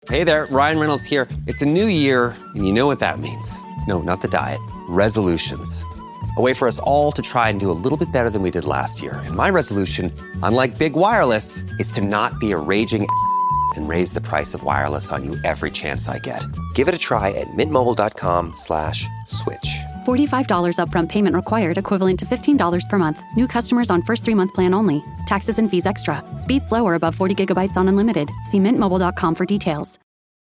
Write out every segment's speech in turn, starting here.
Hey there, Ryan Reynolds here. It's a new year, and you know what that means. No, not the diet. Resolutions. A way for us all to try and do a little bit better than we did last year. And my resolution, unlike Big Wireless, is to not be a raging and raise the price of wireless on you every chance I get. Give it a try at mintmobile.com/switch. $45 upfront payment required, equivalent to $15 per month. New customers on first 3-month plan only. Taxes and fees extra. Speed slower above 40 gigabytes on unlimited. See mintmobile.com for details.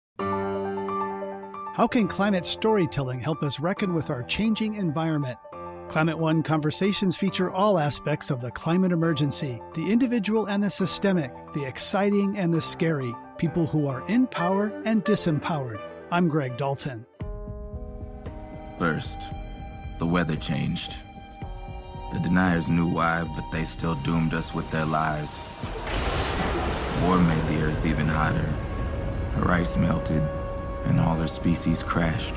How can climate storytelling help us reckon with our changing environment? Climate One conversations feature all aspects of the climate emergency, the individual and the systemic, the exciting and the scary, people who are in power and disempowered. I'm Greg Dalton. First, the weather changed. The deniers knew why, but they still doomed us with their lies. War made the earth even hotter. Her ice melted, and all her species crashed.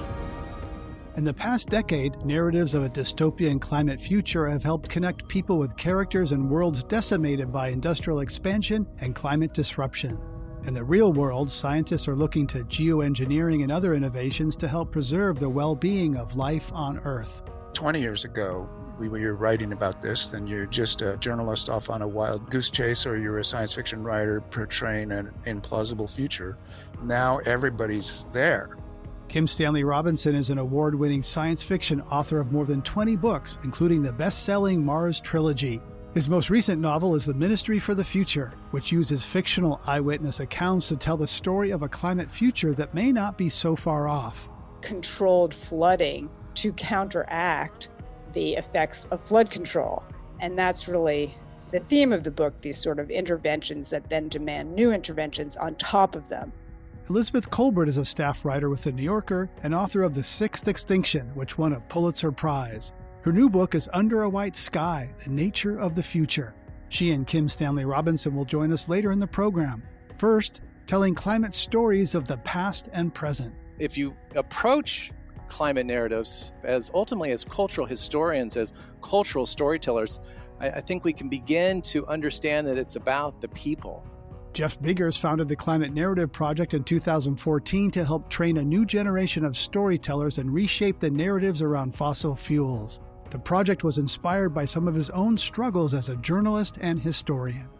In the past decade, narratives of a dystopian climate future have helped connect people with characters and worlds decimated by industrial expansion and climate disruption. In the real world, scientists are looking to geoengineering and other innovations to help preserve the well-being of life on Earth. 20 years ago, when you're writing about this, then you're just a journalist off on a wild goose chase, or you're a science fiction writer portraying an implausible future. Now everybody's there. Kim Stanley Robinson is an award-winning science fiction author of more than 20 books, including the best-selling Mars trilogy. His most recent novel is The Ministry for the Future, which uses fictional eyewitness accounts to tell the story of a climate future that may not be so far off. Controlled flooding to counteract the effects of flood control. And that's really the theme of the book, these sort of interventions that then demand new interventions on top of them. Elizabeth Colbert is a staff writer with The New Yorker and author of The Sixth Extinction, which won a Pulitzer Prize. Her new book is Under a White Sky, The Nature of the Future. She and Kim Stanley Robinson will join us later in the program. First, telling climate stories of the past and present. If you approach climate narratives ultimately as cultural historians, as cultural storytellers, I think we can begin to understand that it's about the people. Jeff Biggers founded the Climate Narrative Project in 2014 to help train a new generation of storytellers and reshape the narratives around fossil fuels. The project was inspired by some of his own struggles as a journalist and historian.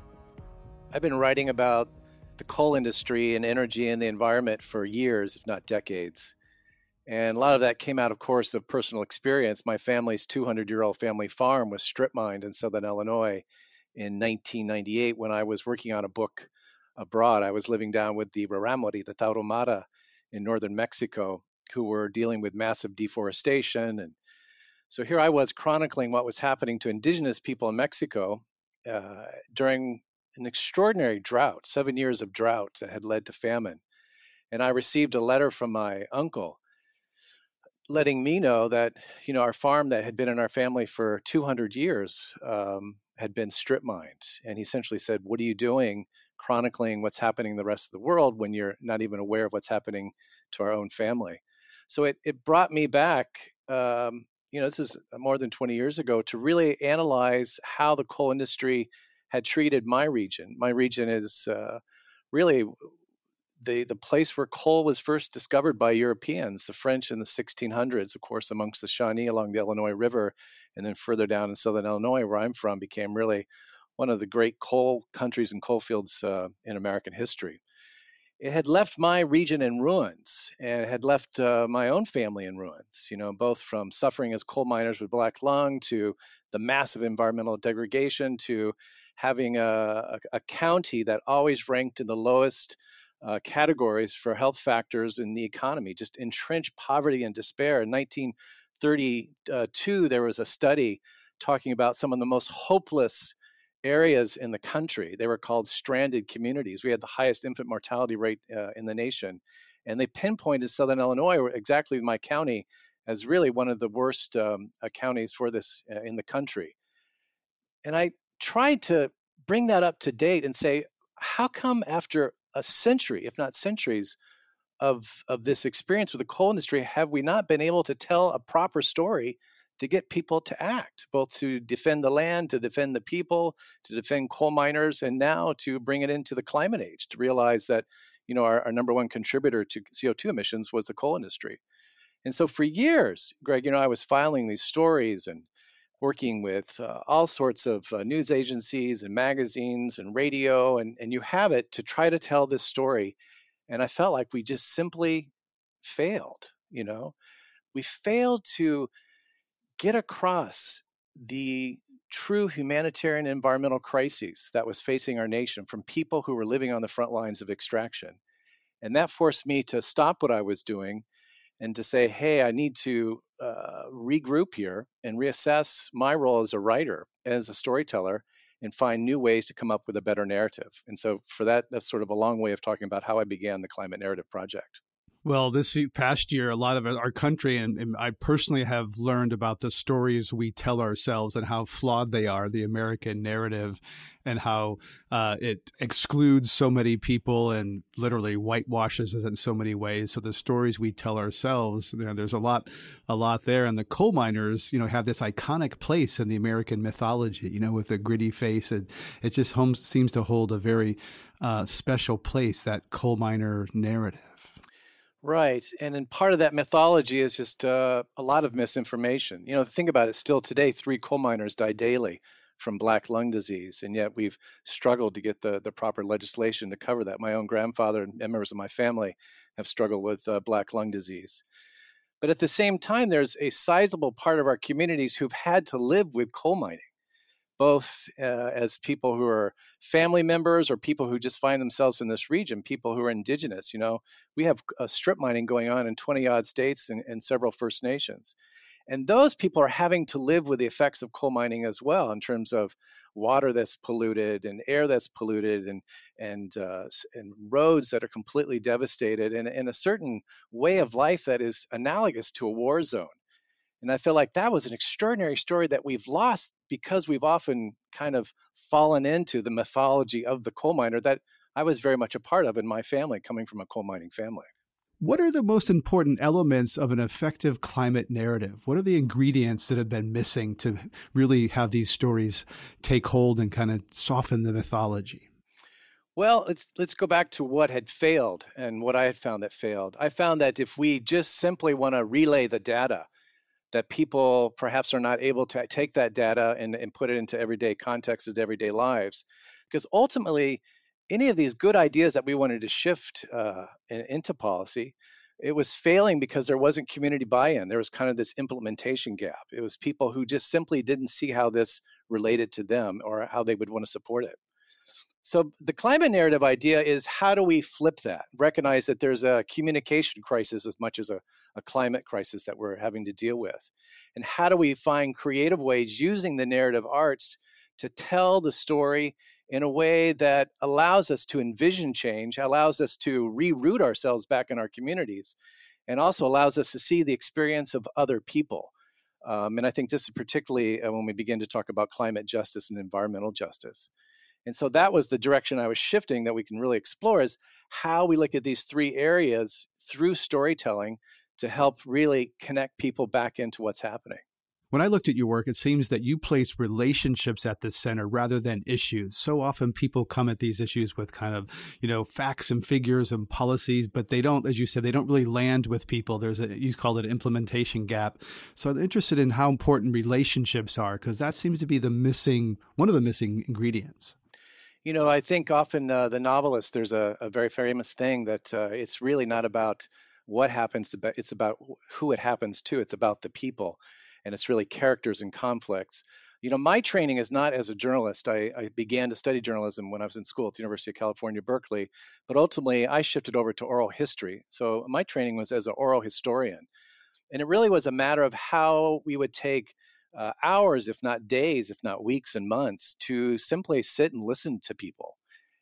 I've been writing about the coal industry and energy and the environment for years, if not decades. And a lot of that came out, of course, of personal experience. My family's 200-year-old family farm was strip mined in southern Illinois in 1998 when I was working on a book abroad. I was living down with the Rarámuri, the Tarahumara in northern Mexico, who were dealing with massive deforestation. And so here I was chronicling what was happening to indigenous people in Mexico during an extraordinary drought, 7 years of drought that had led to famine. And I received a letter from my uncle letting me know that, our farm that had been in our family for 200 years had been strip mined. And he essentially said, what are you doing chronicling what's happening in the rest of the world when you're not even aware of what's happening to our own family? So it brought me back, this is more than 20 years ago, to really analyze how the coal industry had treated my region. My region is really the place where coal was first discovered by Europeans, the French in the 1600s, of course, amongst the Shawnee along the Illinois River, and then further down in southern Illinois, where I'm from, became really one of the great coal countries and coal fields in American history. It had left my region in ruins, and it had left my own family in ruins, both from suffering as coal miners with black lung to the massive environmental degradation to having a county that always ranked in the lowest categories for health factors in the economy, just entrenched poverty and despair. In 1932, there was a study talking about some of the most hopeless areas in the country. They were called stranded communities. We had the highest infant mortality rate in the nation. And they pinpointed southern Illinois, exactly my county, as really one of the worst counties for this in the country. And I tried to bring that up to date and say, how come after a century, if not centuries, of this experience with the coal industry, have we not been able to tell a proper story to get people to act, both to defend the land, to defend the people, to defend coal miners, and now to bring it into the climate age, to realize that, our number one contributor to CO2 emissions was the coal industry. And so for years, Greg, I was filing these stories and working with all sorts of news agencies and magazines and radio, and you have it to try to tell this story. And I felt like we just simply failed, We failed to get across the true humanitarian and environmental crises that was facing our nation from people who were living on the front lines of extraction. And that forced me to stop what I was doing and to say, hey, I need to regroup here and reassess my role as a writer, as a storyteller, and find new ways to come up with a better narrative. And so for that, that's sort of a long way of talking about how I began the Climate Narrative Project. Well, this past year, a lot of our country, and I personally have learned about the stories we tell ourselves and how flawed they are, the American narrative, and how it excludes so many people and literally whitewashes us in so many ways. So the stories we tell ourselves, there's a lot there. And the coal miners, have this iconic place in the American mythology, with the gritty face. And it just seems to hold a very special place, that coal miner narrative. Right. And then part of that mythology is just a lot of misinformation. Think about it. Still today, 3 coal miners die daily from black lung disease. And yet we've struggled to get the proper legislation to cover that. My own grandfather and members of my family have struggled with black lung disease. But at the same time, there's a sizable part of our communities who've had to live with coal mining, both as people who are family members or people who just find themselves in this region, people who are indigenous. We have strip mining going on in 20-odd states and several First Nations. And those people are having to live with the effects of coal mining as well, in terms of water that's polluted and air that's polluted and roads that are completely devastated, and a certain way of life that is analogous to a war zone. And I feel like that was an extraordinary story that we've lost because we've often kind of fallen into the mythology of the coal miner that I was very much a part of in my family, coming from a coal mining family. What are the most important elements of an effective climate narrative? What are the ingredients that have been missing to really have these stories take hold and kind of soften the mythology? Well, let's go back to what had failed and what I had found that failed. I found that if we just simply want to relay the data, that people perhaps are not able to take that data and put it into everyday context of everyday lives. Because ultimately, any of these good ideas that we wanted to shift into policy, it was failing because there wasn't community buy-in. There was kind of this implementation gap. It was people who just simply didn't see how this related to them or how they would want to support it. So the climate narrative idea is, how do we flip that? Recognize that there's a communication crisis as much as a climate crisis that we're having to deal with. And how do we find creative ways using the narrative arts to tell the story in a way that allows us to envision change, allows us to reroot ourselves back in our communities, and also allows us to see the experience of other people. And I think this is particularly when we begin to talk about climate justice and environmental justice. And so that was the direction I was shifting that we can really explore, is how we look at these 3 areas through storytelling to help really connect people back into what's happening. When I looked at your work, it seems that you place relationships at the center rather than issues. So often people come at these issues with kind of, facts and figures and policies, but they don't, as you said, they don't really land with people. You called it an implementation gap. So I'm interested in how important relationships are, because that seems to be one of the missing ingredients. I think often the novelists, there's a very famous thing that it's really not about what happens, it's about who it happens to. It's about the people, and it's really characters and conflicts. My training is not as a journalist. I began to study journalism when I was in school at the University of California, Berkeley, but ultimately I shifted over to oral history. So my training was as an oral historian. And it really was a matter of how we would take hours, if not days, if not weeks and months, to simply sit and listen to people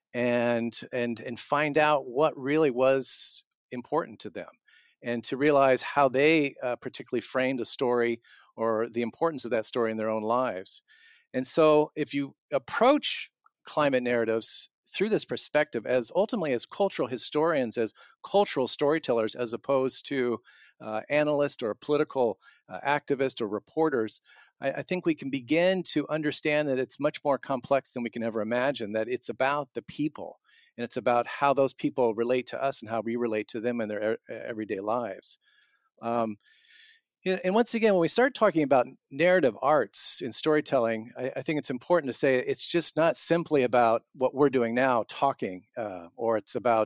and find out what really was important to them, and to realize how they particularly framed a story or the importance of that story in their own lives. And so if you approach climate narratives through this perspective as ultimately as cultural historians, as cultural storytellers, as opposed to analysts or political activists or reporters, I think we can begin to understand that it's much more complex than we can ever imagine, that it's about the people. And it's about how those people relate to us and how we relate to them in their everyday lives. And once again, when we start talking about narrative arts in storytelling, I think it's important to say it's just not simply about what we're doing now, talking, or it's about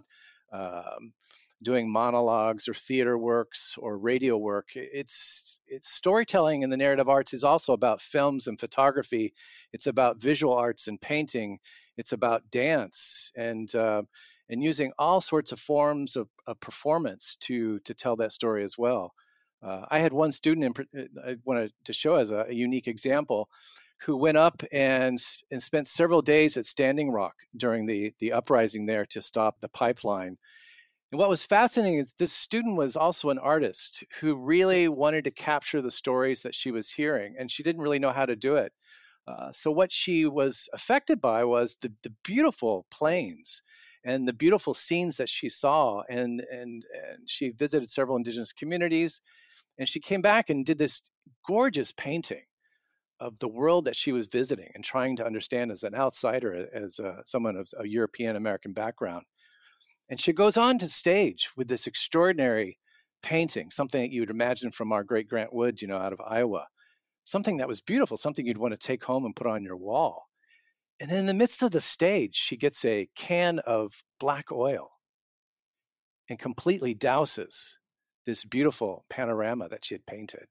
doing monologues or theater works or radio work. It's storytelling in the narrative arts is also about films and photography. It's about visual arts and painting. It's about dance and using all sorts of forms of performance to tell that story as well. I had one student I wanted to show as a unique example who went up and spent several days at Standing Rock during the uprising there to stop the pipeline. And what was fascinating is this student was also an artist who really wanted to capture the stories that she was hearing, and she didn't really know how to do it. So what she was affected by was the beautiful plains and the beautiful scenes that she saw, and she visited several indigenous communities, and she came back and did this gorgeous painting of the world that she was visiting and trying to understand as an outsider, as someone of a European American background. And she goes on to stage with this extraordinary painting, something that you would imagine from our great Grant Wood, out of Iowa, something that was beautiful, something you'd want to take home and put on your wall. And in the midst of the stage, she gets a can of black oil and completely douses this beautiful panorama that she had painted,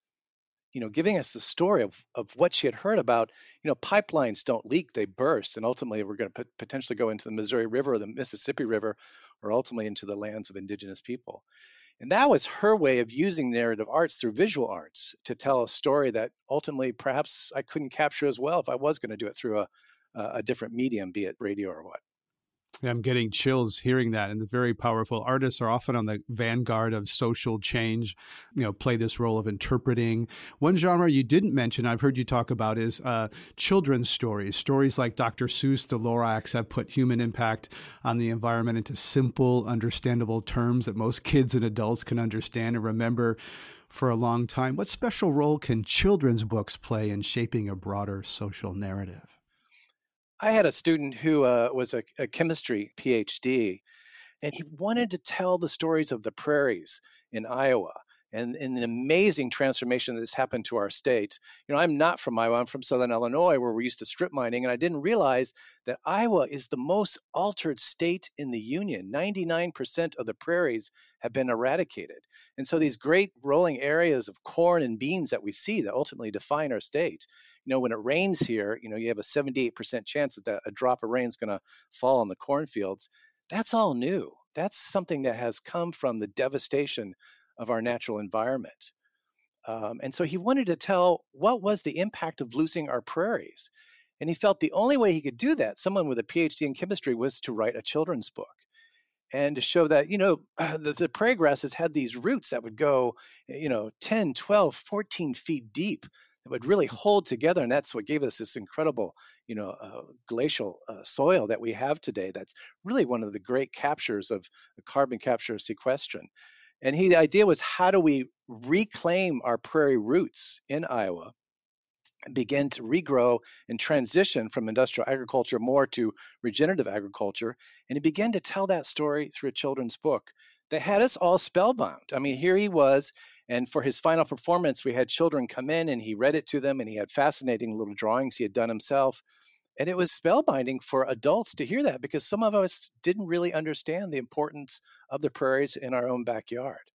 giving us the story of what she had heard about, pipelines don't leak, they burst. And ultimately, we're going to potentially go into the Missouri River or the Mississippi River, or ultimately into the lands of indigenous people. And that was her way of using narrative arts through visual arts to tell a story that ultimately perhaps I couldn't capture as well if I was going to do it through a different medium, be it radio or what. I'm getting chills hearing that, and it's very powerful. Artists are often on the vanguard of social change, play this role of interpreting. One genre you didn't mention, I've heard you talk about, is children's stories. Stories like Dr. Seuss, The Lorax have put human impact on the environment into simple, understandable terms that most kids and adults can understand and remember for a long time. What special role can children's books play in shaping a broader social narrative? I had a student who was a chemistry PhD, and he wanted to tell the stories of the prairies in Iowa and the amazing transformation that has happened to our state. I'm not from Iowa. I'm from Southern Illinois, where we're used to strip mining, and I didn't realize that Iowa is the most altered state in the Union. 99% of the prairies have been eradicated. And so these great rolling areas of corn and beans that we see that ultimately define our state, when it rains here, you have a 78% chance that a drop of rain is going to fall on the cornfields. That's all new. That's something that has come from the devastation of our natural environment. And so he wanted to tell what was the impact of losing our prairies. And he felt the only way he could do that, someone with a PhD in chemistry, was to write a children's book and to show that, the prairie grasses had these roots that would go, 10, 12, 14 feet deep. It would really hold together, and that's what gave us this incredible, glacial soil that we have today. That's really one of the great captures of carbon capture sequestration. And the idea was, how do we reclaim our prairie roots in Iowa and begin to regrow and transition from industrial agriculture more to regenerative agriculture? And he began to tell that story through a children's book that had us all spellbound. I mean, here he was. And for his final performance, we had children come in and he read it to them, and he had fascinating little drawings he had done himself. And it was spellbinding for adults to hear that, because some of us didn't really understand the importance of the prairies in our own backyard.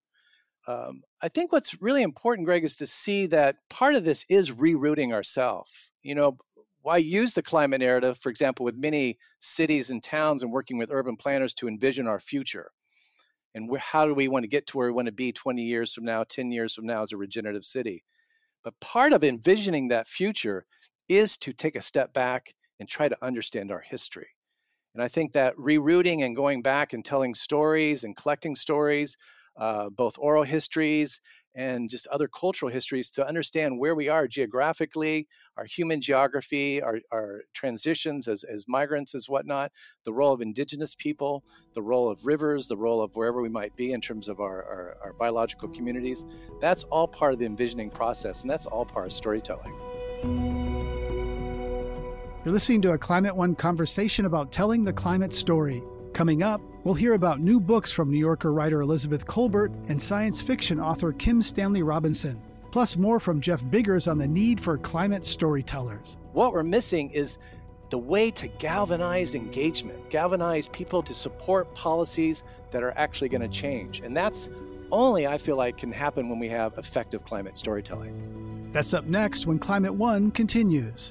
I think what's really important, Greg, is to see that part of this is rerouting ourselves. Why use the climate narrative, for example, with many cities and towns and working with urban planners to envision our future? And how do we want to get to where we want to be 20 years from now, 10 years from now as a regenerative city? But part of envisioning that future is to take a step back and try to understand our history. And I think that rerouting and going back and telling stories and collecting stories, both oral histories and just other cultural histories, to understand where we are geographically, our human geography, our transitions as migrants, as whatnot, the role of indigenous people, the role of rivers, the role of wherever we might be in terms of our biological communities. That's all part of the envisioning process, and that's all part of storytelling. You're listening to a Climate One conversation about telling the climate story. Coming up, we'll hear about new books from New Yorker writer Elizabeth Kolbert and science fiction author Kim Stanley Robinson. Plus more from Jeff Biggers on the need for climate storytellers. What we're missing is the way to galvanize engagement, galvanize people to support policies that are actually going to change. And that's only, I feel like, can happen when we have effective climate storytelling. That's up next when Climate One continues.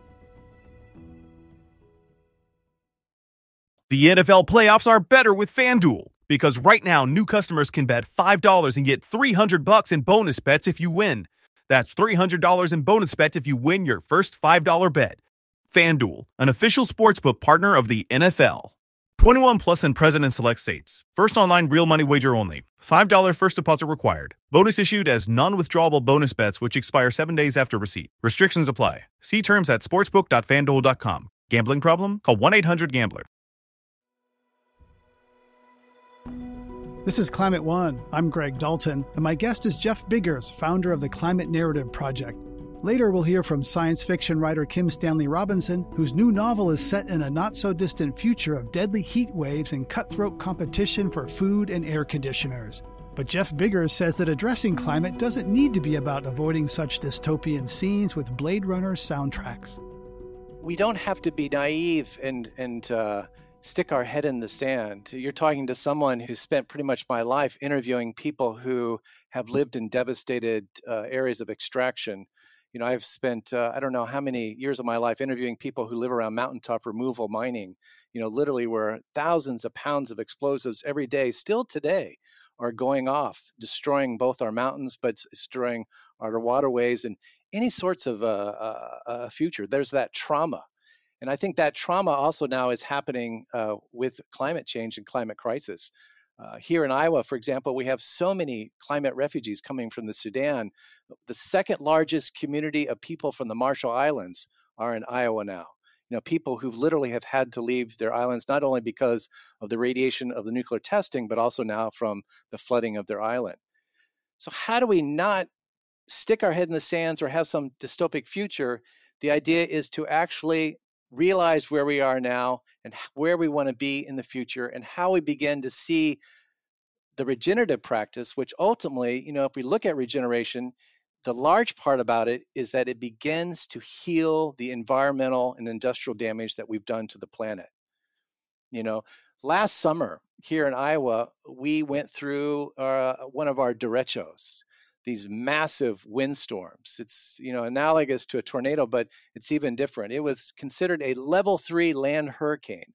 The NFL playoffs are better with FanDuel, because right now new customers can bet $5 and get $300 in bonus bets if you win. That's $300 in bonus bets if you win your first $5 bet. FanDuel, an official sportsbook partner of the NFL. 21 plus in present and select states. First online real money wager only. $5 first deposit required. Bonus issued as non-withdrawable bonus bets which expire 7 days after receipt. Restrictions apply. See terms at sportsbook.fanduel.com. Gambling problem? Call 1-800-GAMBLER. This is Climate One. I'm Greg Dalton, and my guest is Jeff Biggers, founder of the Climate Narrative Project. Later, we'll hear from science fiction writer Kim Stanley Robinson, whose new novel is set in a not-so-distant future of deadly heat waves and cutthroat competition for food and air conditioners. But Jeff Biggers says that addressing climate doesn't need to be about avoiding such dystopian scenes with Blade Runner soundtracks. We don't have to be naive and stick our head in the sand. You're talking to someone who spent pretty much my life interviewing people who have lived in devastated areas of extraction. You know, I've spent, I don't know how many years of my life interviewing people who live around mountaintop removal mining, you know, literally where thousands of pounds of explosives every day, still today, are going off, destroying both our mountains, but destroying our waterways and any sorts of future. There's that trauma. And I think that trauma also now is happening with climate change and climate crisis. Here in Iowa, for example, we have so many climate refugees coming from the Sudan. The second largest community of people from the Marshall Islands are in Iowa now. You know, people who literally have had to leave their islands, not only because of the radiation of the nuclear testing, but also now from the flooding of their island. So how do we not stick our head in the sands or have some dystopic future? The idea is to actually realize where we are now and where we want to be in the future and how we begin to see the regenerative practice, which ultimately, you know, if we look at regeneration, the large part about it is that it begins to heal the environmental and industrial damage that we've done to the planet. You know, last summer here in Iowa, we went through one of our derechos, these massive windstorms. It's, you know, analogous to a tornado, but it's even different. It was considered a level 3 land hurricane.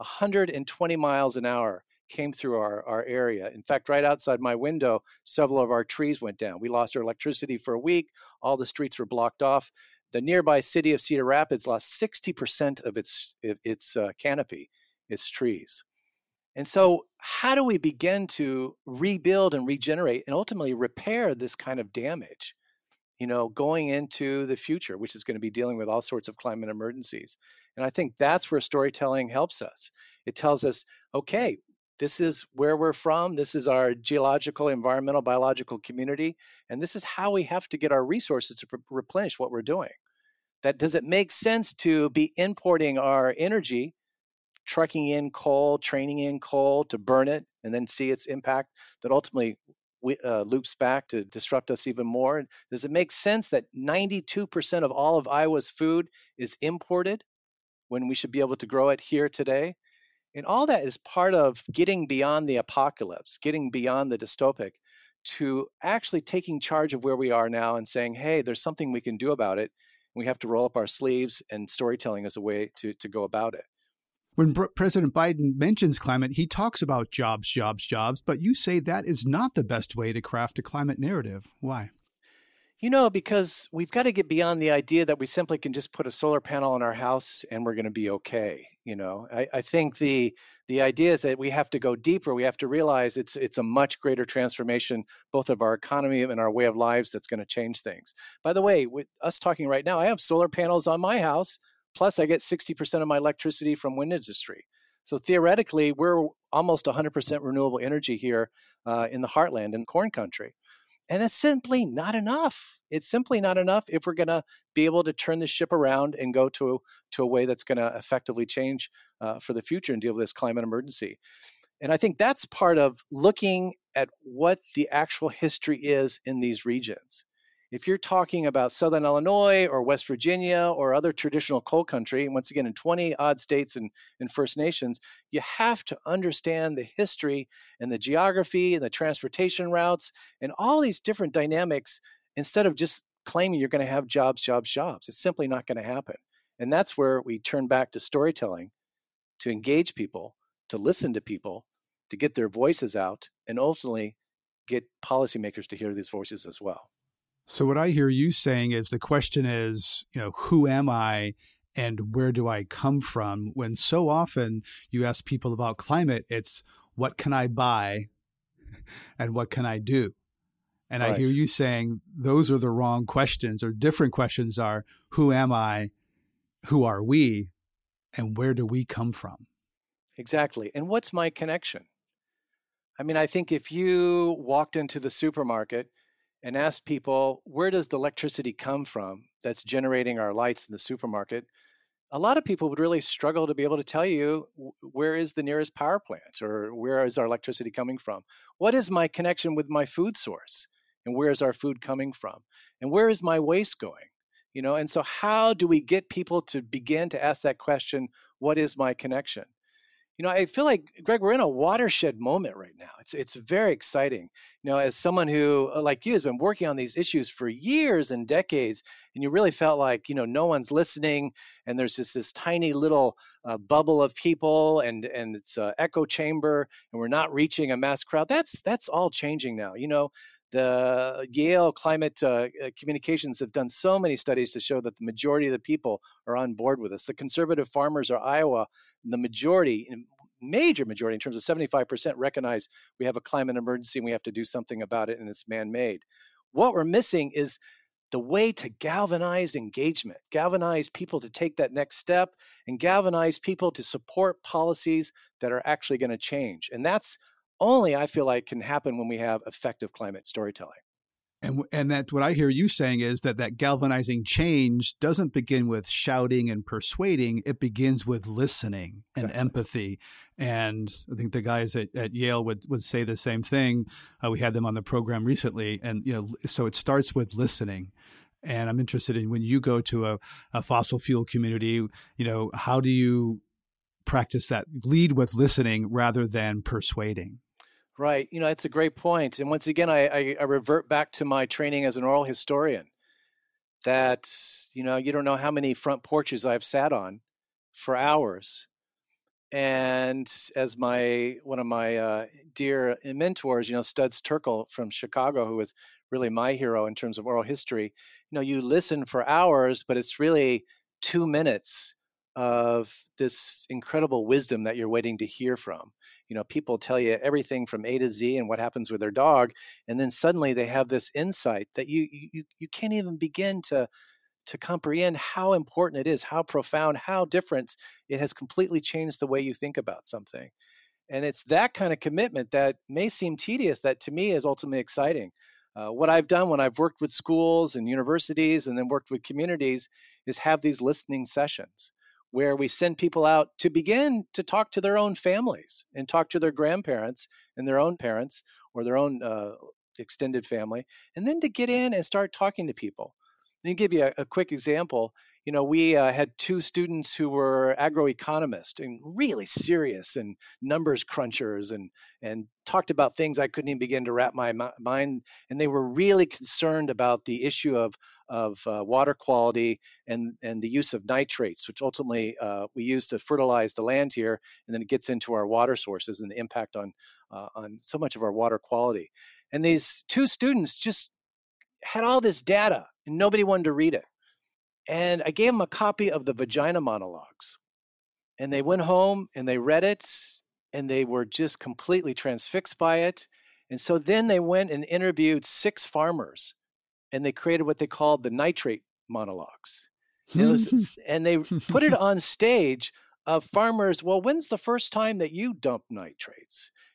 120 miles an hour came through our area. In fact, right outside my window, several of our trees went down. We lost our electricity for a week. All the streets were blocked off. The nearby city of Cedar Rapids lost 60% of its canopy, its trees. And so how do we begin to rebuild and regenerate and ultimately repair this kind of damage, you know, going into the future, which is going to be dealing with all sorts of climate emergencies? And I think that's where storytelling helps us. It tells us, okay, this is where we're from. This is our geological, environmental, biological community. And this is how we have to get our resources to replenish what we're doing. That does it make sense to be importing our energy, trucking in coal, training in coal to burn it, and then see its impact that ultimately loops back to disrupt us even more? Does it make sense that 92% of all of Iowa's food is imported when we should be able to grow it here today? And all that is part of getting beyond the apocalypse, getting beyond the dystopic, to actually taking charge of where we are now and saying, hey, there's something we can do about it. We have to roll up our sleeves, and storytelling is a way to go about it. When President Biden mentions climate, he talks about jobs, jobs, jobs, but you say that is not the best way to craft a climate narrative. Why? You know, because we've got to get beyond the idea that we simply can just put a solar panel on our house and we're going to be okay. You know, I think the idea is that we have to go deeper. We have to realize it's a much greater transformation, both of our economy and our way of lives, that's going to change things. By the way, with us talking right now, I have solar panels on my house. Plus, I get 60% of my electricity from wind industry. So theoretically, we're almost 100% renewable energy here in the heartland in corn country. And that's simply not enough. It's simply not enough if we're going to be able to turn the ship around and go to a way that's going to effectively change for the future and deal with this climate emergency. And I think that's part of looking at what the actual history is in these regions. If you're talking about Southern Illinois or West Virginia or other traditional coal country, and once again, in 20 odd states and First Nations, you have to understand the history and the geography and the transportation routes and all these different dynamics instead of just claiming you're going to have jobs. It's simply not going to happen. And that's where we turn back to storytelling, to engage people, to listen to people, to get their voices out, and ultimately get policymakers to hear these voices as well. So what I hear you saying is the question is, who am I and where do I come from? When so often you ask people about climate, it's what can I buy and what can I do? And right. I hear you saying those are the wrong questions, or different questions are who am I, who are we, and where do we come from? Exactly. And what's my connection? I mean, I think if you walked into the supermarket and asked people, where does the electricity come from that's generating our lights in the supermarket? A lot of people would really struggle to be able to tell you where is the nearest power plant or where is our electricity coming from? What is my connection with my food source? And where is our food coming from? And where is my waste going? And so how do we get people to begin to ask that question, what is my connection? I feel like, Greg, we're in a watershed moment right now. It's very exciting. As someone who, like you, has been working on these issues for years and decades, and you really felt like, no one's listening, and there's just this tiny little bubble of people, and it's an echo chamber, and we're not reaching a mass crowd. That's all changing now. The Yale Climate Communications have done so many studies to show that the majority of the people are on board with us. The conservative farmers of Iowa, the major majority, in terms of 75%, recognize we have a climate emergency and we have to do something about it, and it's man-made. What we're missing is the way to galvanize engagement, galvanize people to take that next step, and galvanize people to support policies that are actually going to change. And that's only, I feel like, can happen when we have effective climate storytelling. And that what I hear you saying is that galvanizing change doesn't begin with shouting and persuading. It begins with listening and empathy. And I think the guys at Yale would say the same thing. We had them on the program recently. And, so it starts with listening. And I'm interested in, when you go to a fossil fuel community, how do you practice that? Lead with listening rather than persuading. Right. It's a great point. And once again, I revert back to my training as an oral historian that, you don't know how many front porches I've sat on for hours. And as one of my dear mentors, Studs Terkel from Chicago, who was really my hero in terms of oral history, you listen for hours, but it's really 2 minutes of this incredible wisdom that you're waiting to hear from. People tell you everything from A to Z and what happens with their dog, and then suddenly they have this insight that you can't even begin to comprehend how important it is, how profound, how different it has completely changed the way you think about something. And it's that kind of commitment that may seem tedious that to me is ultimately exciting. What I've done when I've worked with schools and universities and then worked with communities is have these listening sessions where we send people out to begin to talk to their own families and talk to their grandparents and their own parents or their own extended family, and then to get in and start talking to people. Let me give you a quick example. We had 2 students who were agroeconomists and really serious and numbers crunchers and talked about things I couldn't even begin to wrap my mind. And they were really concerned about the issue of water quality and the use of nitrates, which ultimately we use to fertilize the land here, and then it gets into our water sources and the impact on so much of our water quality. And these 2 students just had all this data, and nobody wanted to read it. And I gave them a copy of the Vagina Monologues, and they went home and they read it, and they were just completely transfixed by it. And so then they went and interviewed 6 farmers, and they created what they called the Nitrate Monologues. And they put it on stage of farmers. Well, when's the first time that you dumped nitrates?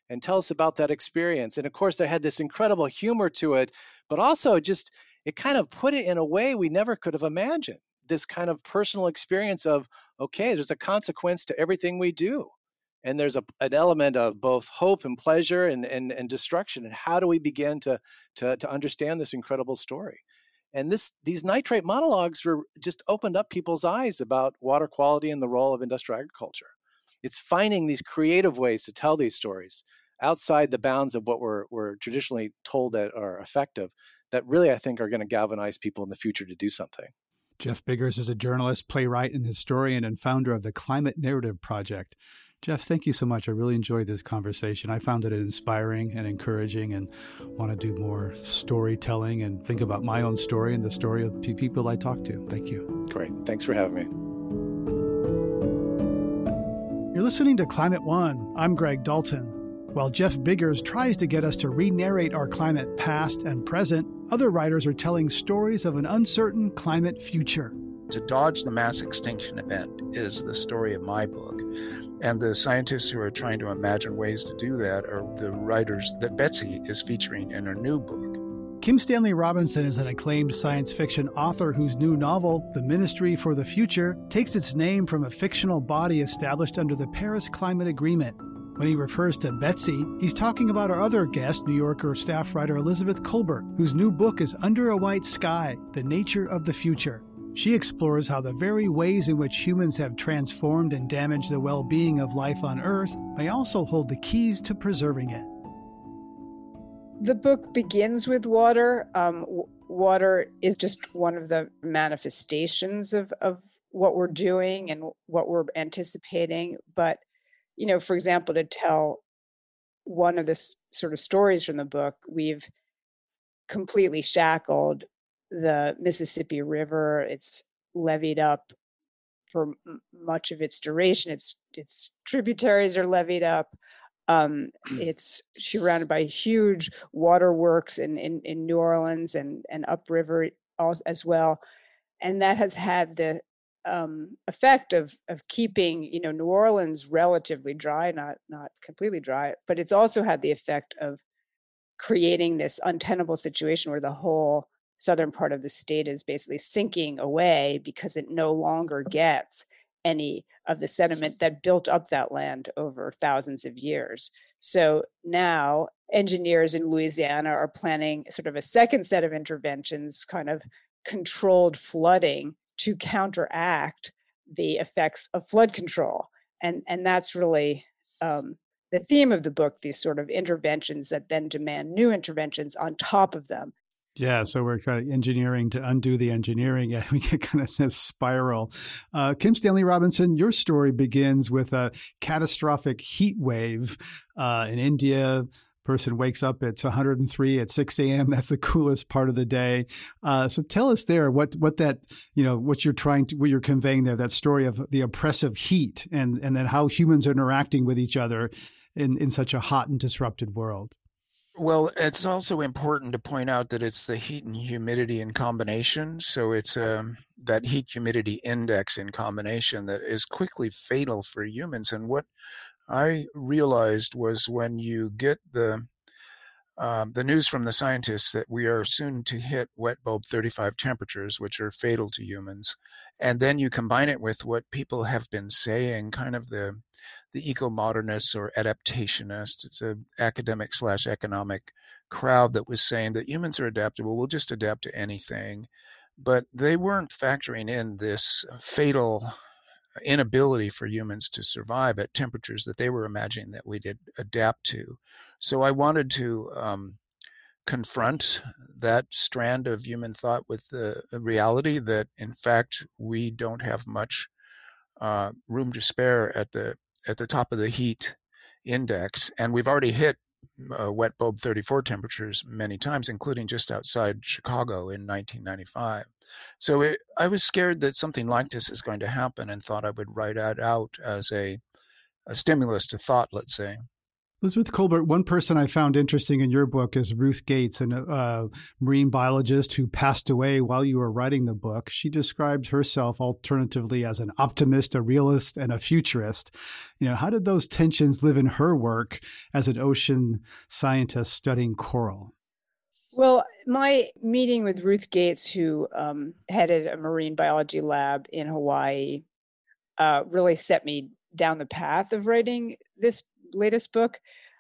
and tell us about that experience. And of course, they had this incredible humor to it, but also just it kind of put it in a way we never could have imagined. This kind of personal experience of, okay, there's a consequence to everything we do. And there's an element of both hope and pleasure and destruction. And how do we begin to understand this incredible story? And these nitrate monologues were just opened up people's eyes about water quality and the role of industrial agriculture. It's finding these creative ways to tell these stories outside the bounds of what we're traditionally told that are effective, that really, I think, are going to galvanize people in the future to do something. Jeff Biggers is a journalist, playwright, and historian, and founder of the Climate Narrative Project. Jeff, thank you so much. I really enjoyed this conversation. I found it inspiring and encouraging, and want to do more storytelling and think about my own story and the story of people I talk to. Thank you. Great. Thanks for having me. You're listening to Climate One. I'm Greg Dalton. While Jeff Biggers tries to get us to re-narrate our climate past and present, other writers are telling stories of an uncertain climate future. To dodge the mass extinction event is the story of my book. And the scientists who are trying to imagine ways to do that are the writers that Betsy is featuring in her new book. Kim Stanley Robinson is an acclaimed science fiction author whose new novel, The Ministry for the Future, takes its name from a fictional body established under the Paris Climate Agreement. When he refers to Betsy, he's talking about our other guest, New Yorker staff writer Elizabeth Kolbert, whose new book is Under a White Sky, The Nature of the Future. She explores how the very ways in which humans have transformed and damaged the well-being of life on Earth may also hold the keys to preserving it. The book begins with water. Water is just one of the manifestations of what we're doing and what we're anticipating. But, you know, for example, to tell one of the sort of stories from the book, we've completely shackled the Mississippi River. It's levied up for much of its duration. Its tributaries are levied up. It's surrounded by huge waterworks in New Orleans and upriver as well. And that has had the effect of keeping, you know, New Orleans relatively dry, not completely dry, but it's also had the effect of creating this untenable situation where the whole southern part of the state is basically sinking away because it no longer gets any of the sediment that built up that land over thousands of years. So now engineers in Louisiana are planning sort of a second set of interventions, kind of controlled flooding, to counteract the effects of flood control. And that's really the theme of the book, these sort of interventions that then demand new interventions on top of them. Yeah, so we're kind of engineering to undo the engineering. Yeah, we get kind of this spiral. Kim Stanley Robinson, your story begins with a catastrophic heat wave in India. Person wakes up, it's 103 at 6 a.m. That's the coolest part of the day. So tell us there what that, you know, what you're conveying there, that story of the oppressive heat and then how humans are interacting with each other in such a hot and disrupted world. Well, it's also important to point out that it's the heat and humidity in combination. So it's that heat humidity index in combination that is quickly fatal for humans. And what I realized was when you get the news from the scientists that we are soon to hit wet bulb 35 temperatures, which are fatal to humans, and then you combine it with what people have been saying, kind of the eco-modernists or adaptationists. It's an academic/economic crowd that was saying that humans are adaptable. We'll just adapt to anything. But they weren't factoring in this fatal inability for humans to survive at temperatures that they were imagining that we'd adapt to. So I wanted to confront that strand of human thought with the reality that, in fact, we don't have much room to spare at the top of the heat index. And we've already hit wet bulb 34 temperatures many times, including just outside Chicago in 1995. So I was scared that something like this is going to happen and thought I would write that out as a stimulus to thought, let's say. Elizabeth Kolbert, one person I found interesting in your book is Ruth Gates, a marine biologist who passed away while you were writing the book. She describes herself alternatively as an optimist, a realist, and a futurist. How did those tensions live in her work as an ocean scientist studying coral? Well, my meeting with Ruth Gates, who headed a marine biology lab in Hawaii, really set me down the path of writing this latest book.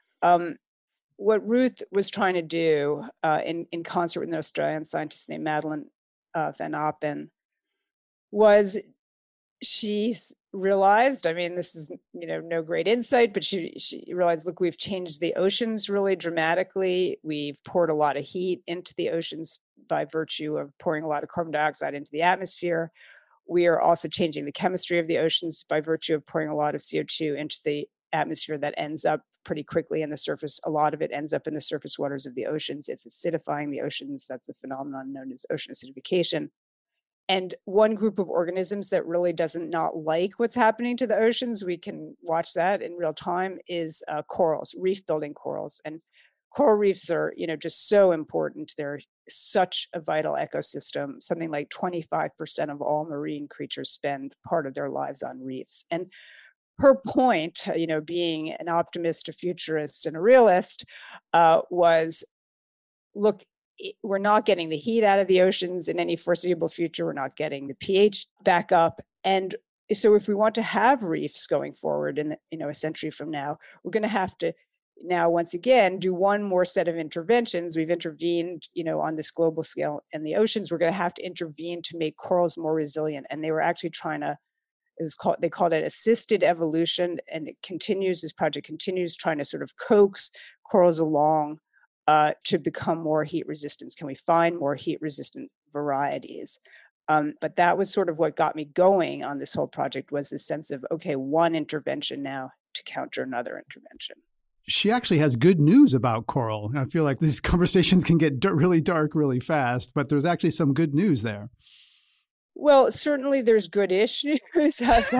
What Ruth was trying to do in concert with an Australian scientist named Madeline Van Appen was she realized, this is no great insight, but she realized, look, we've changed the oceans really dramatically. We've poured a lot of heat into the oceans by virtue of pouring a lot of carbon dioxide into the atmosphere. We are also changing the chemistry of the oceans by virtue of pouring a lot of CO2 into the atmosphere that ends up pretty quickly in the surface. A lot of it ends up in the surface waters of the oceans. It's acidifying the oceans. That's a phenomenon known as ocean acidification. And one group of organisms that really doesn't not like what's happening to the oceans, we can watch that in real time, is corals, reef-building corals. And coral reefs are, just so important. They're such a vital ecosystem. Something like 25% of all marine creatures spend part of their lives on reefs. And her point, being an optimist, a futurist, and a realist, was, look, we're not getting the heat out of the oceans in any foreseeable future. We're not getting the pH back up. And so if we want to have reefs going forward in, a century from now, we're going to have to now, once again, do one more set of interventions. We've intervened, on this global scale in the oceans. We're going to have to intervene to make corals more resilient. And they were actually trying to, they called it assisted evolution. And this project continues trying to sort of coax corals along to become more heat resistant. Can we find more heat resistant varieties? But that was sort of what got me going on this whole project, was this sense of, okay, one intervention now to counter another intervention. She actually has good news about coral. I feel like these conversations can get really dark really fast, but there's actually some good news there. Well, certainly there's good-ish news.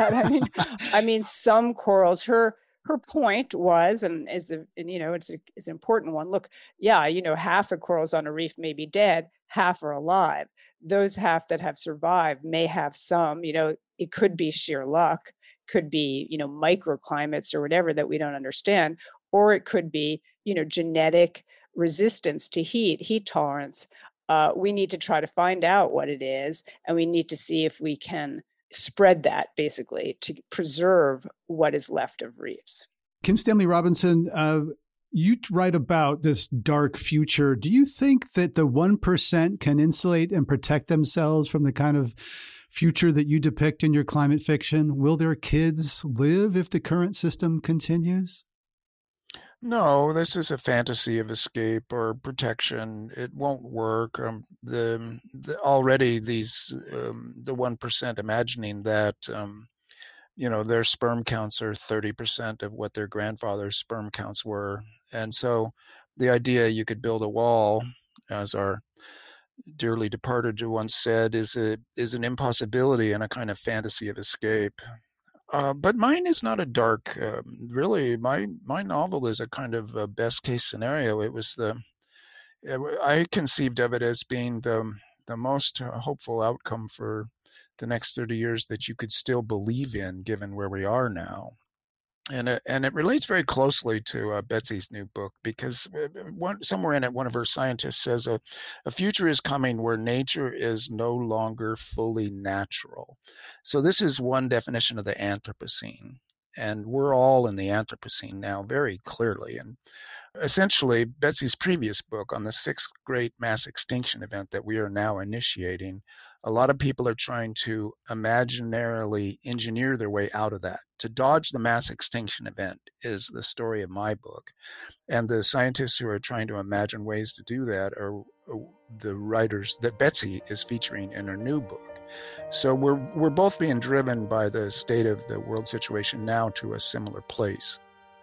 Some corals, her point was, and it's an important one. Look, half the corals on a reef may be dead, half are alive. Those half that have survived may have some, it could be sheer luck, could be, microclimates or whatever that we don't understand, or it could be, genetic resistance to heat tolerance. We need to try to find out what it is, and we need to see if we can spread that, basically, to preserve what is left of reefs. Kim Stanley Robinson, you write about this dark future. Do you think that the 1% can insulate and protect themselves from the kind of future that you depict in your climate fiction? Will their kids live if the current system continues? No, this is a fantasy of escape or protection. It won't work. Already these the 1% imagining that their sperm counts are 30% of what their grandfather's sperm counts were, and so the idea you could build a wall, as our dearly departed once said, is an impossibility and a kind of fantasy of escape. But mine is not a dark, really. My novel is a kind of a best case scenario. I conceived of it as being the most hopeful outcome for the next 30 years that you could still believe in, given where we are now. And it relates very closely to Betsy's new book, because somewhere in it, one of her scientists says a future is coming where nature is no longer fully natural. So this is one definition of the Anthropocene. And we're all in the Anthropocene now, very clearly. And essentially, Betsy's previous book on the sixth great mass extinction event that we are now initiating, a lot of people are trying to imaginarily engineer their way out of that. To dodge the mass extinction event is the story of my book. And the scientists who are trying to imagine ways to do that are the writers that Betsy is featuring in her new book. So we're both being driven by the state of the world situation now to a similar place.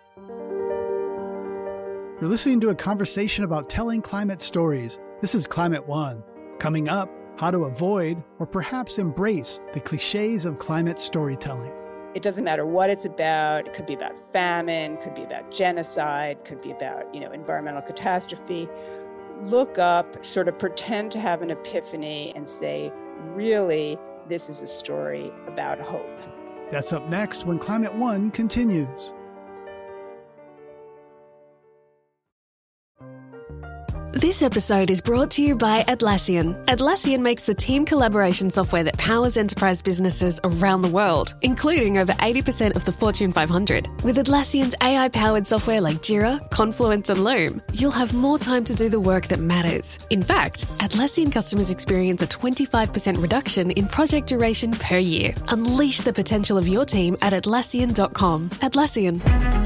You're listening to a conversation about telling climate stories. This is Climate One. Coming up, how to avoid or perhaps embrace the cliches of climate storytelling. It doesn't matter what it's about. It could be about famine, could be about genocide, could be about, environmental catastrophe. Look up, sort of pretend to have an epiphany and say, really, this is a story about hope. That's up next when Climate One continues. This episode is brought to you by Atlassian. Atlassian makes the team collaboration software that powers enterprise businesses around the world, including over 80% of the Fortune 500. With Atlassian's AI-powered software like Jira, Confluence, and Loom, you'll have more time to do the work that matters. In fact, Atlassian customers experience a 25% reduction in project duration per year. Unleash the potential of your team at Atlassian.com. Atlassian.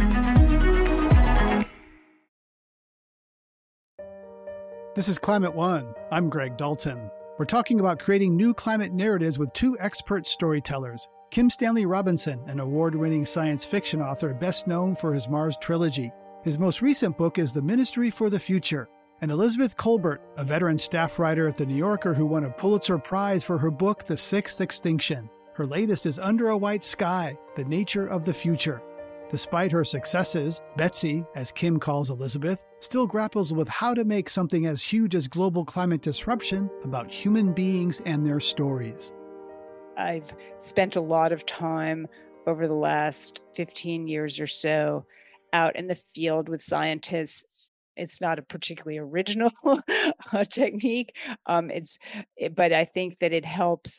This is Climate One. I'm Greg Dalton. We're talking about creating new climate narratives with two expert storytellers. Kim Stanley Robinson, an award-winning science fiction author best known for his Mars trilogy. His most recent book is The Ministry for the Future. And Elizabeth Kolbert, a veteran staff writer at The New Yorker who won a Pulitzer Prize for her book The Sixth Extinction. Her latest is Under a White Sky, The Nature of the Future. Despite her successes, Betsy, as Kim calls Elizabeth, still grapples with how to make something as huge as global climate disruption about human beings and their stories. I've spent a lot of time over the last 15 years or so out in the field with scientists. It's not a particularly original technique, but I think that it helps.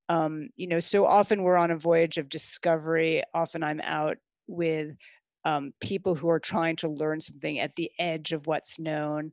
So often we're on a voyage of discovery. Often I'm out with people who are trying to learn something at the edge of what's known.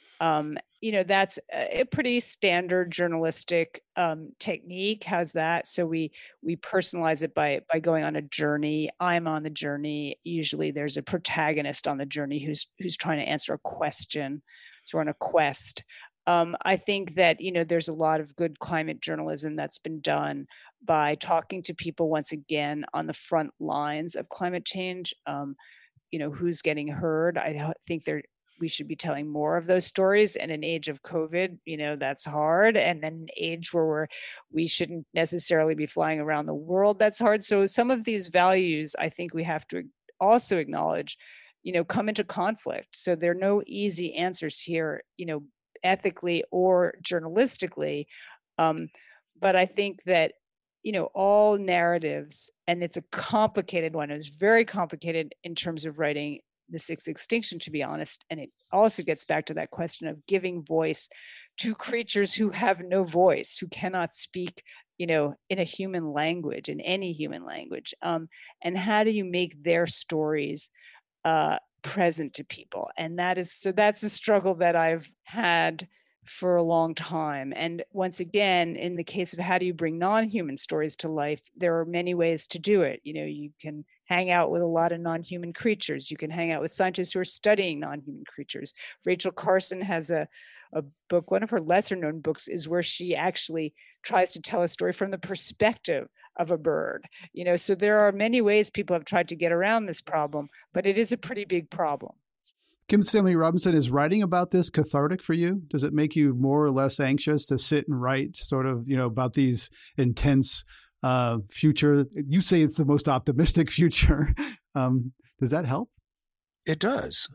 That's a pretty standard journalistic technique. How's that? So we personalize it by going on a journey. I'm on the journey. Usually there's a protagonist on the journey who's trying to answer a question. So we're on a quest. I think that, there's a lot of good climate journalism that's been done by talking to people once again on the front lines of climate change, who's getting heard. I think we should be telling more of those stories. In an age of COVID, that's hard. And then an age where we shouldn't necessarily be flying around the world, that's hard. So some of these values, I think we have to also acknowledge, come into conflict. So there are no easy answers here, ethically or journalistically. But I think that, all narratives, and it's a complicated one. It was very complicated in terms of writing The Sixth Extinction, to be honest. And it also gets back to that question of giving voice to creatures who have no voice, who cannot speak, in a human language, in any human language. And how do you make their stories present to people? And that's a struggle that I've had for a long time. And once again, in the case of how do you bring non-human stories to life, there are many ways to do it. You can hang out with a lot of non-human creatures. You can hang out with scientists who are studying non-human creatures. Rachel Carson has a book, one of her lesser known books is where she actually tries to tell a story from the perspective of a bird. So there are many ways people have tried to get around this problem, but it is a pretty big problem. Kim Stanley Robinson, is writing about this cathartic for you? Does it make you more or less anxious to sit and write sort of, about these intense future? You say it's the most optimistic future. Does that help? It does.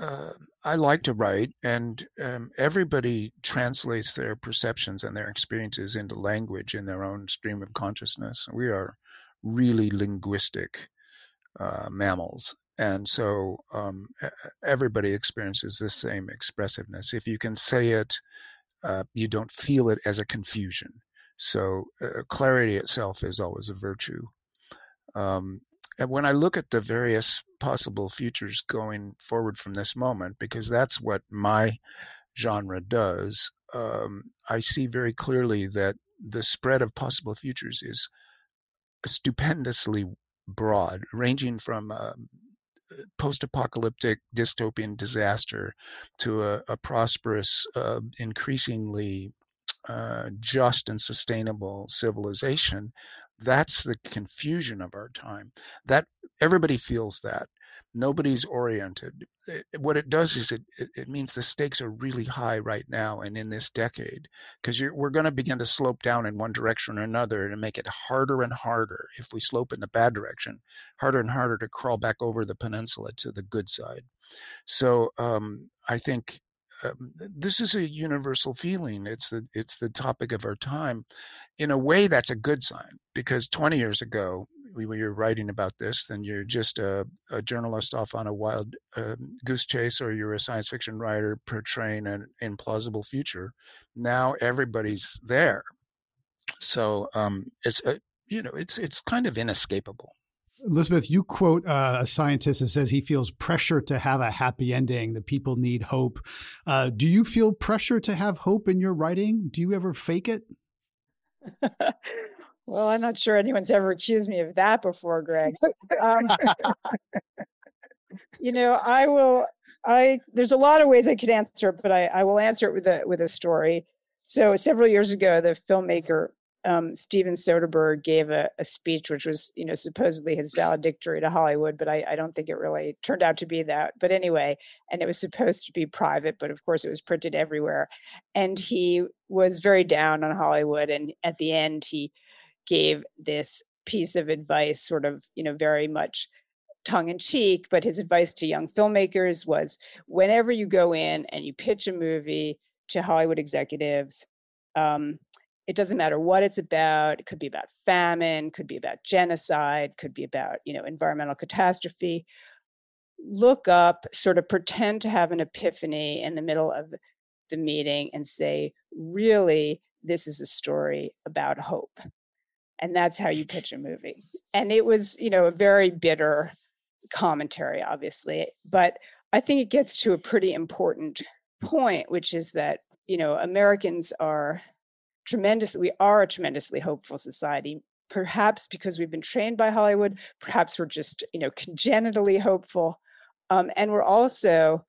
I like to write, and everybody translates their perceptions and their experiences into language in their own stream of consciousness. We are really linguistic mammals. And so everybody experiences the same expressiveness. If you can say it, you don't feel it as a confusion. So clarity itself is always a virtue. And when I look at the various possible futures going forward from this moment, because that's what my genre does, I see very clearly that the spread of possible futures is stupendously broad, ranging from post-apocalyptic dystopian disaster to a prosperous, increasingly just and sustainable civilization. That's the confusion of our time. That everybody feels that. Nobody's oriented. What it does is it means the stakes are really high right now and in this decade, because we're going to begin to slope down in one direction or another and make it harder and harder, if we slope in the bad direction, harder and harder to crawl back over the peninsula to the good side. So I think this is a universal feeling. It's the topic of our time. In a way, that's a good sign, because 20 years ago, when you're writing about this, then you're just a journalist off on a wild goose chase, or you're a science fiction writer portraying an implausible future. Now everybody's there, so it's kind of inescapable. Elizabeth, you quote a scientist that says he feels pressure to have a happy ending, that people need hope. Do you feel pressure to have hope in your writing? Do you ever fake it? Well, I'm not sure anyone's ever accused me of that before, Greg. There's a lot of ways I could answer it, but I will answer it with a story. So several years ago, the filmmaker Steven Soderbergh gave a speech, which was, supposedly his valedictory to Hollywood, but I don't think it really turned out to be that. But anyway, and it was supposed to be private, but of course it was printed everywhere. And he was very down on Hollywood. And at the end, he gave this piece of advice, sort of, very much tongue in cheek, but his advice to young filmmakers was, whenever you go in and you pitch a movie to Hollywood executives, it doesn't matter what it's about. It could be about famine, could be about genocide, could be about, environmental catastrophe. Look up, sort of pretend to have an epiphany in the middle of the meeting and say, really, this is a story about hope. And that's how you pitch a movie. And it was, a very bitter commentary, obviously. But I think it gets to a pretty important point, which is that, Americans are a tremendously hopeful society, perhaps because we've been trained by Hollywood, perhaps we're just, congenitally hopeful. And we're also,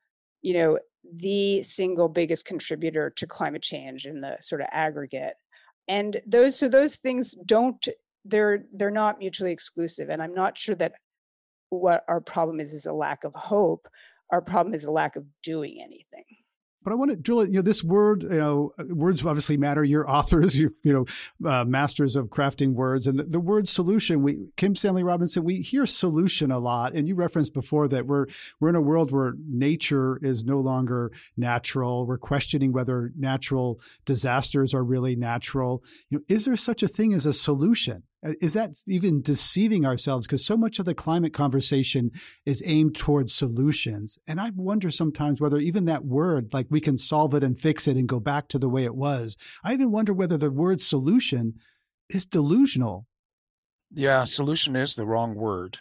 the single biggest contributor to climate change in the sort of aggregate. And those things they're not mutually exclusive. And I'm not sure that what our problem is a lack of hope. Our problem is a lack of doing anything. But I want to drill it, this word, words obviously matter. You're authors, masters of crafting words. And the word solution, Kim Stanley Robinson, we hear solution a lot. And you referenced before that we're in a world where nature is no longer natural. We're questioning whether natural disasters are really natural. Is there such a thing as a solution? Is that even deceiving ourselves? Because so much of the climate conversation is aimed towards solutions. And I wonder sometimes whether even that word, like we can solve it and fix it and go back to the way it was. I even wonder whether the word solution is delusional. Yeah, solution is the wrong word.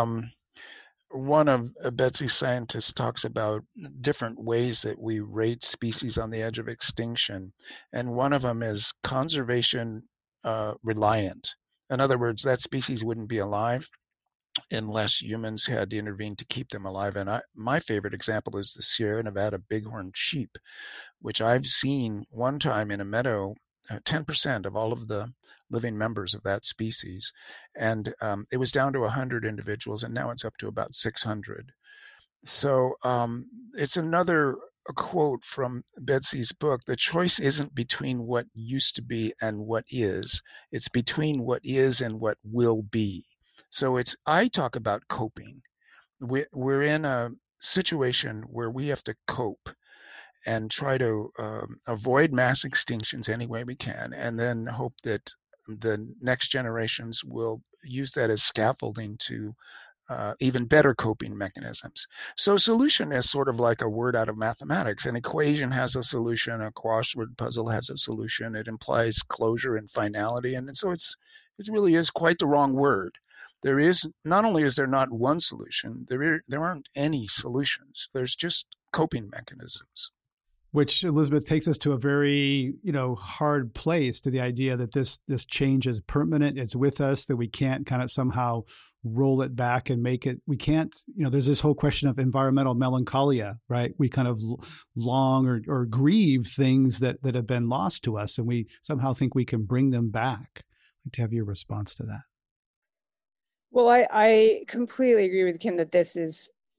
One of Betsy's scientists talks about different ways that we rate species on the edge of extinction. And one of them is conservation reliant. In other words, that species wouldn't be alive unless humans had intervened to keep them alive. And my favorite example is the Sierra Nevada bighorn sheep, which I've seen one time in a meadow, 10% of all of the living members of that species. And it was down to 100 individuals, and now it's up to about 600. So it's another quote from Betsy's book: the choice isn't between what used to be and what is. It's between what is and what will be. So I talk about coping. We're in a situation where we have to cope and try to avoid mass extinctions any way we can, and then hope that the next generations will use that as scaffolding to even better coping mechanisms. So solution is sort of like a word out of mathematics. An equation has a solution, a crossword puzzle has a solution. It implies closure and finality. And so it really is quite the wrong word. Not only is there not one solution, there aren't any solutions. There's just coping mechanisms. Which, Elizabeth, takes us to a very, hard place, to the idea that this change is permanent, it's with us, that we can't kind of somehow roll it back and make it. We can't, there's this whole question of environmental melancholia, right? We kind of long or grieve things that have been lost to us, and we somehow think we can bring them back. I'd like to have your response to that. Well, I completely agree with Kim that this is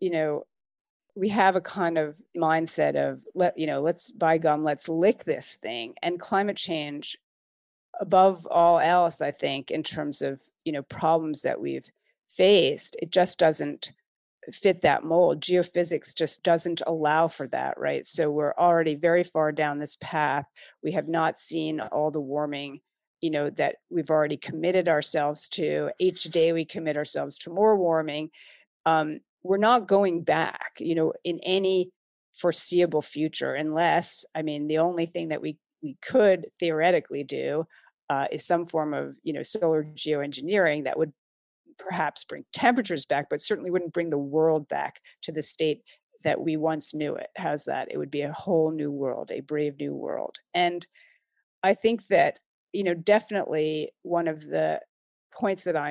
we have a kind of mindset of let's buy gum, let's lick this thing. And climate change, above all else, I think, in terms of, problems that we've faced, it just doesn't fit that mold. Geophysics just doesn't allow for that, right? So we're already very far down this path. We have not seen all the warming, that we've already committed ourselves to. Each day we commit ourselves to more warming. We're not going back, in any foreseeable future, unless, the only thing that we could theoretically do is some form of, solar geoengineering that would perhaps bring temperatures back, but certainly wouldn't bring the world back to the state that we once knew it. How's that? It would be a whole new world, a brave new world. And I think that, definitely one of the points that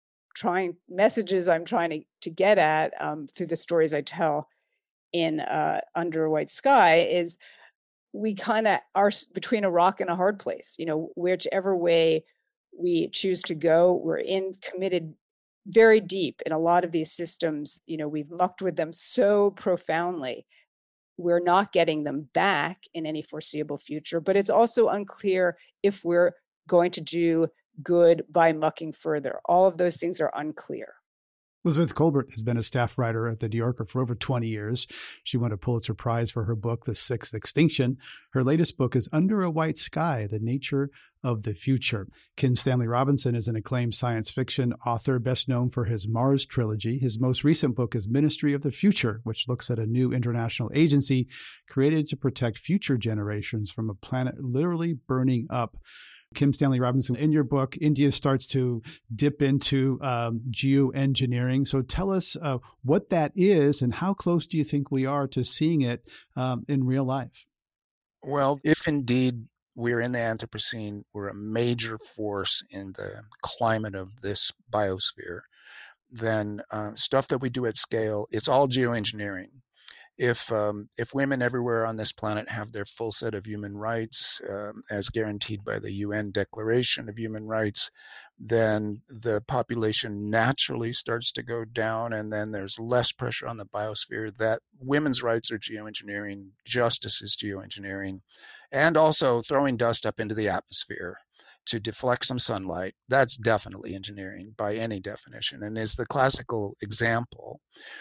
messages I'm trying to get at through the stories I tell in Under a White Sky is we kind of are between a rock and a hard place. Whichever way we choose to go, we're committed very deep in a lot of these systems. We've mucked with them so profoundly. We're not getting them back in any foreseeable future, but it's also unclear if we're going to do good by mucking further. All of those things are unclear. Elizabeth Kolbert has been a staff writer at The New Yorker for over 20 years. She won a Pulitzer Prize for her book, The Sixth Extinction. Her latest book is Under a White Sky, The Nature of the Future. Kim Stanley Robinson is an acclaimed science fiction author, best known for his Mars trilogy. His most recent book is Ministry of the Future, which looks at a new international agency created to protect future generations from a planet literally burning up. Kim Stanley Robinson, in your book, India starts to dip into geoengineering. So tell us what that is and how close do you think we are to seeing it in real life? Well, if indeed we're in the Anthropocene, we're a major force in the climate of this biosphere, then stuff that we do at scale, it's all geoengineering. If women everywhere on this planet have their full set of human rights, as guaranteed by the UN Declaration of Human Rights, then the population naturally starts to go down, and then there's less pressure on the biosphere. That women's rights are geoengineering, justice is geoengineering, and also throwing dust up into the atmosphere to deflect some sunlight. That's definitely engineering by any definition and is the classical example.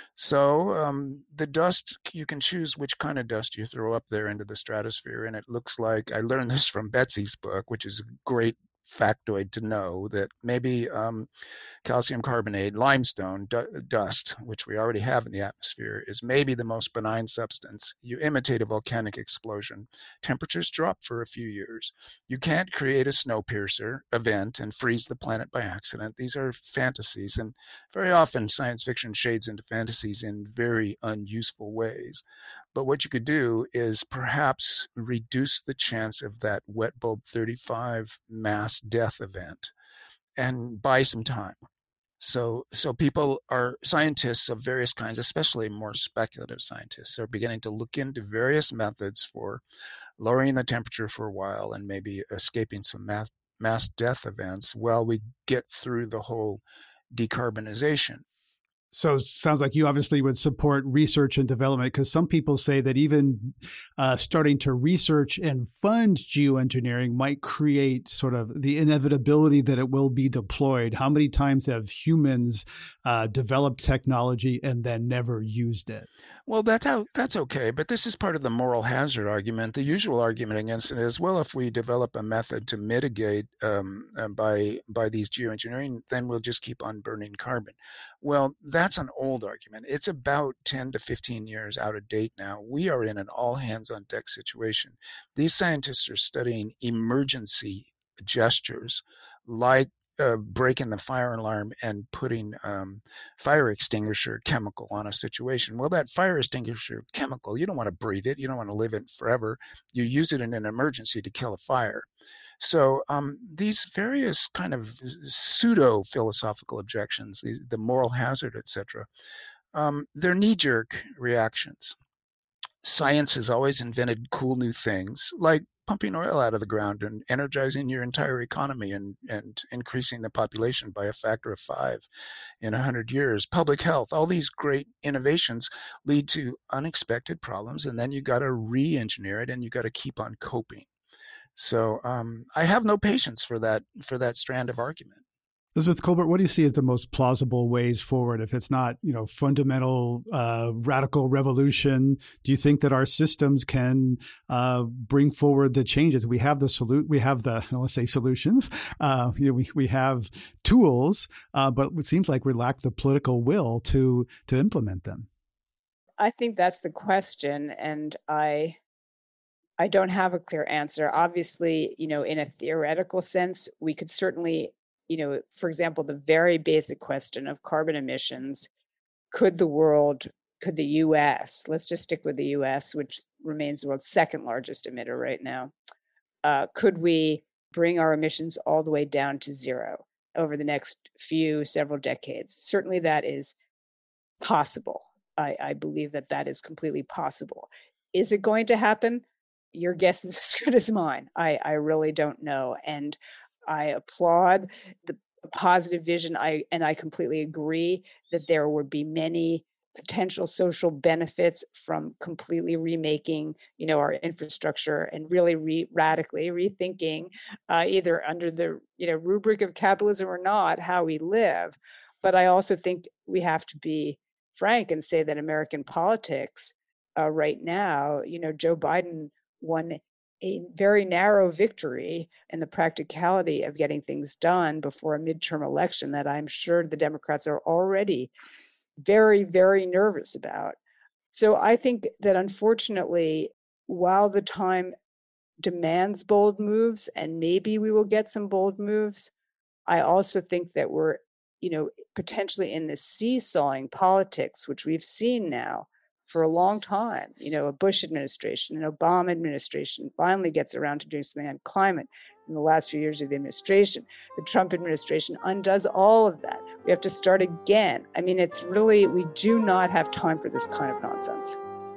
So the dust, you can choose which kind of dust you throw up there into the stratosphere. And it looks like, I learned this from Betsy's book, which is a great factoid to know, that maybe calcium carbonate, limestone dust, which we already have in the atmosphere, is maybe the most benign substance. You imitate a volcanic explosion, temperatures drop for a few years. You can't create a Snowpiercer event and freeze the planet by accident. These are fantasies, and very often science fiction shades into fantasies in very unuseful ways. But what you could do is perhaps reduce the chance of that wet bulb 35 mass death event and buy some time. So scientists of various kinds, especially more speculative scientists, are beginning to look into various methods for lowering the temperature for a while and maybe escaping some mass death events while we get through the whole decarbonization. So it sounds like you obviously would support research and development, because some people say that even starting to research and fund geoengineering might create sort of the inevitability that it will be deployed. How many times have humans developed technology and then never used it? Well, that's okay, but this is part of the moral hazard argument. The usual argument against it is, well, if we develop a method to mitigate by these geoengineering, then we'll just keep on burning carbon. Well, that's an old argument. It's about 10 to 15 years out of date now. We are in an all-hands-on-deck situation. These scientists are studying emergency gestures like breaking the fire alarm and putting fire extinguisher chemical on a situation. Well, that fire extinguisher chemical, you don't want to breathe it. You don't want to live it forever. You use it in an emergency to kill a fire. So these various kind of pseudo-philosophical objections, the moral hazard, etc., they're knee-jerk reactions. Science has always invented cool new things, like pumping oil out of the ground and energizing your entire economy and increasing the population by a factor of 5 in 100 years. Public health, all these great innovations lead to unexpected problems, and then you got to re-engineer it, and you got to keep on coping. So I have no patience for that strand of argument. Elizabeth Kolbert, what do you see as the most plausible ways forward? If it's not, fundamental radical revolution, do you think that our systems can bring forward the changes? We have I don't want to say solutions. We have tools, but it seems like we lack the political will to implement them. I think that's the question, and I don't have a clear answer. Obviously, in a theoretical sense, we could certainly, for example, the very basic question of carbon emissions, could the U.S., let's just stick with the U.S., which remains the world's second largest emitter right now, could we bring our emissions all the way down to zero over the next several decades? Certainly that is possible. I believe that is completely possible. Is it going to happen? Your guess is as good as mine. I really don't know. And I applaud the positive vision. I completely agree that there would be many potential social benefits from completely remaking, our infrastructure and really radically rethinking, either under the rubric of capitalism or not, how we live. But I also think we have to be frank and say that American politics right now, Joe Biden won a very narrow victory in the practicality of getting things done before a midterm election that I'm sure the Democrats are already very, very nervous about. So I think that unfortunately, while the time demands bold moves, and maybe we will get some bold moves, I also think that we're, potentially in this seesawing politics, which we've seen now for a long time. A Bush administration, an Obama administration finally gets around to doing something on climate in the last few years of the administration. The Trump administration undoes all of that. We have to start again. I mean, it's really, we do not have time for this kind of nonsense.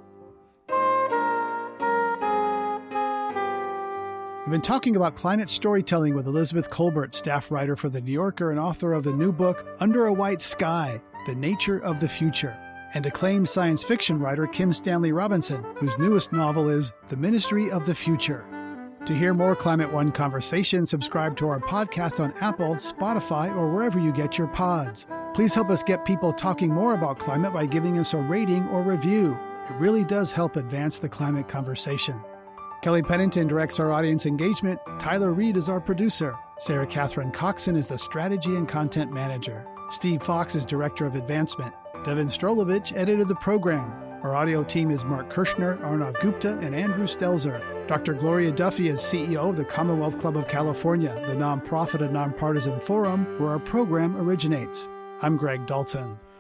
We've been talking about climate storytelling with Elizabeth Kolbert, staff writer for The New Yorker and author of the new book, Under a White Sky, The Nature of the Future, and acclaimed science fiction writer Kim Stanley Robinson, whose newest novel is The Ministry of the Future. To hear more Climate One conversation, subscribe to our podcast on Apple, Spotify, or wherever you get your pods. Please help us get people talking more about climate by giving us a rating or review. It really does help advance the climate conversation. Kelly Pennington directs our audience engagement. Tyler Reed is our producer. Sarah Catherine Coxon is the strategy and content manager. Steve Fox is director of advancement. Devin Strolovich edited the program. Our audio team is Mark Kirshner, Arnav Gupta, and Andrew Stelzer. Dr. Gloria Duffy is CEO of the Commonwealth Club of California, the nonprofit and nonpartisan forum where our program originates. I'm Greg Dalton.